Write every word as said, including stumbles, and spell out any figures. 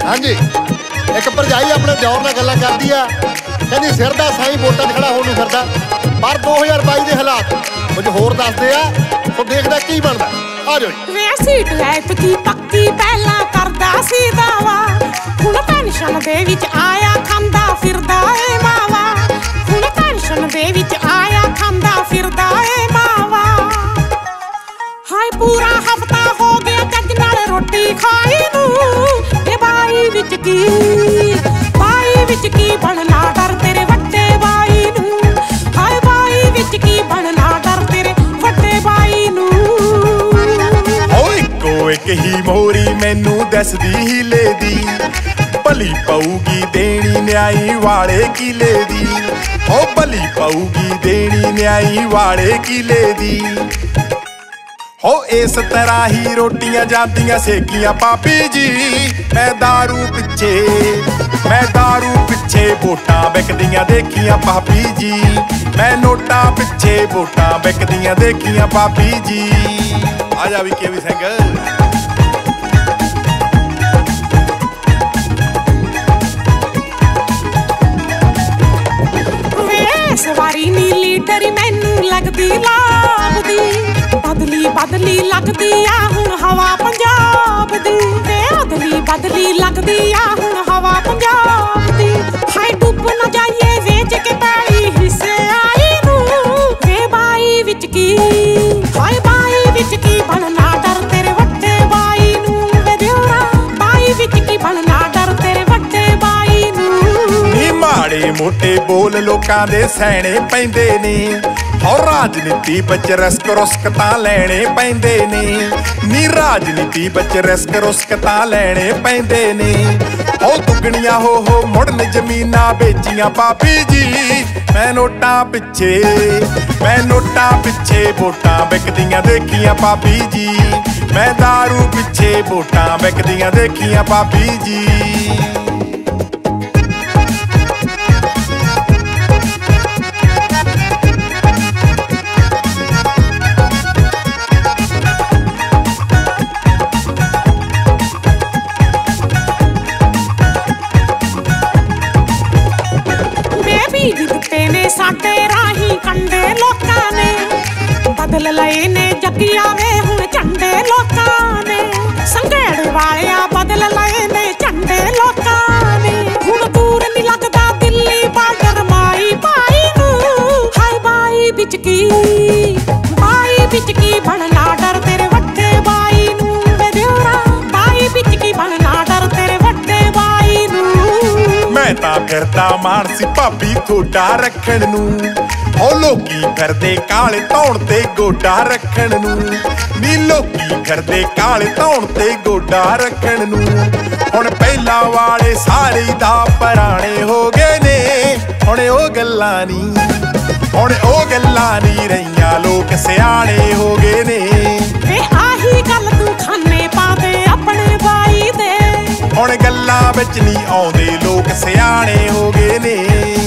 हाँ जी एक भरजाई अपने दिओर नाल गल्लां करदी आ कहंदी सिर दा साईं वोटां 'ਚ खड़ा होण नूं फिरदा पर दो हज़ार बाई दे हालात कुछ होर दसदे आ सो देखदा की बनदा आ जाओ वे सीट लैत की पक्की पहला करदा सी दावा हुण पेंशन दे विच आया खांदा फिरदा ए मावा हुण पेंशन दे विच आया खांदा फिरदा ए मावा हाय पूरा हफ्ता हो गया जज नाल रोटी खाई नूं ते बाई विच की बाई विच की बनना डर तेरे वड्डे बाई नूं हाय बाई विच की बनना डर तेरे वड्डे बाई नूं एक ही मोरी मैनू दसदी हीले दी भली पऊगी देनी न्याई वाले किले दी ओ भली पऊगी देनी न्याई वाले किले दी हो इस तरह ही रोटियां जांदियां सेकियां पापी जी मैं दारू पिछे मैं दारू पिछे वोटां विकदियां देखियां पापी जी मैं नोटां पिछे वोटां विकदियां देखियां पापी जी आ जा भी के भी सिंह सवारी नीली डरी मैनू लगदी लाभदी बदली बदली लगदी आ हुण हवा पंजाब दी ते बदली बदली लगदी आ हुण हवा पंजाब दी हाय डुੱਬ ना जाइए वेच के पैली हिस्से आई नूं वे बाई विच की हाय बाई विच की बनना डर तेरे वड्डे बाई नूं वे दियोरा बाई विच की बनना डर तेरे वड्डे बाई नूं नी माड़े मोटे बोल लोकां दे सैणे पैंदे ने और राजनीति बच रिस्क रुस्क तां लैणे पैंदे ने नी राजनीति बच रिस्क रुस्क तां लैणे पैंदे ने ओ दुगणियां हो हो मुड़न जमीनां बेचियां पापी जी मैं नोटां पिछे मैं नोटां पिछे वोटां विकदियां देखियां पापी जी मैं दारू पिछे वोटां विकदियां देखियां पापी जी साडे राही कंडे लोकां ने बदल लए ने जगिया वे हुण झंडे लोकां ने संघेड़े वालिया बदल लए ने झंडे लोकां ने हुण दूर नहीं लगदा दिल्ली बार्डर माई भाई नूं हाय बाई विच की बाई विच की बनना डर तेरे वड्डे बाई नूं वे दियोरा बाई विच की बनना डर तेरे वड्डे बाई नूं मैं तां फिरदा मानसी भाभी गोडा रखण नूं ओ लोकी फिरदे काले धौण ते गोडा रखण नूं नी लोकी फिरदे काले धौण ते गोडा रखण नूं हुण पहिलां वाले सारे दा पुराणे हो गए ने हुण ओ गल्लां नी हुण ओ गल्लां नी रहियां लोक सियाणे हो गए ने वे आही गल तूं खाने पादे अपने बाई दे हुण गल्लां विच नी आउंदे लोक सियाणे हो गए ने।